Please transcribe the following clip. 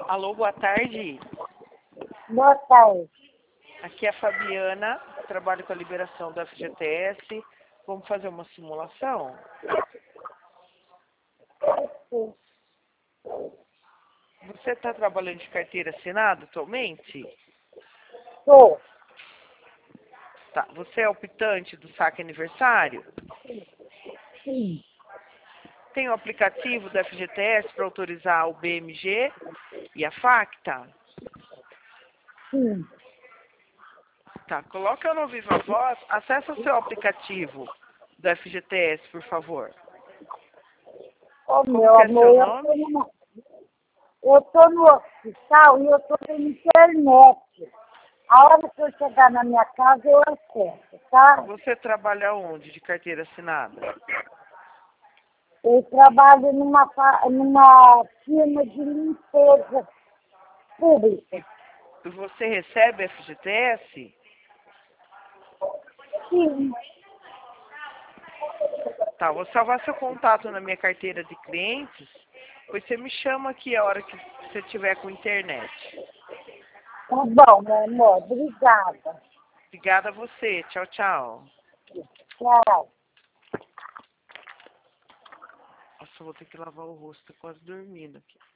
Alô, boa tarde. Boa tarde. Aqui é a Fabiana, trabalho com a liberação do FGTS. Vamos fazer uma simulação? Sim. Você está trabalhando de carteira assinada atualmente? Sou. Tá. Você é optante do saque aniversário? Sim. Tem o aplicativo do FGTS para autorizar o BMG e a FACTA? Sim. Tá. Coloca no Viva Voz, acessa o seu aplicativo do FGTS, por favor. Ô, Como meu que é seu amor, nome? eu tô no hospital e eu tô sem internet. A hora que eu chegar na minha casa, eu acesso, tá? Você trabalha onde de carteira assinada? Eu trabalho numa firma de limpeza pública. Você recebe FGTS? Sim. Tá, vou salvar seu contato na minha carteira de clientes, pois você me chama aqui a hora que você tiver com internet. Tá bom, meu amor. Obrigada. Obrigada a você. Tchau, tchau. Tchau. Nossa, eu vou ter que lavar o rosto, tô quase dormindo aqui.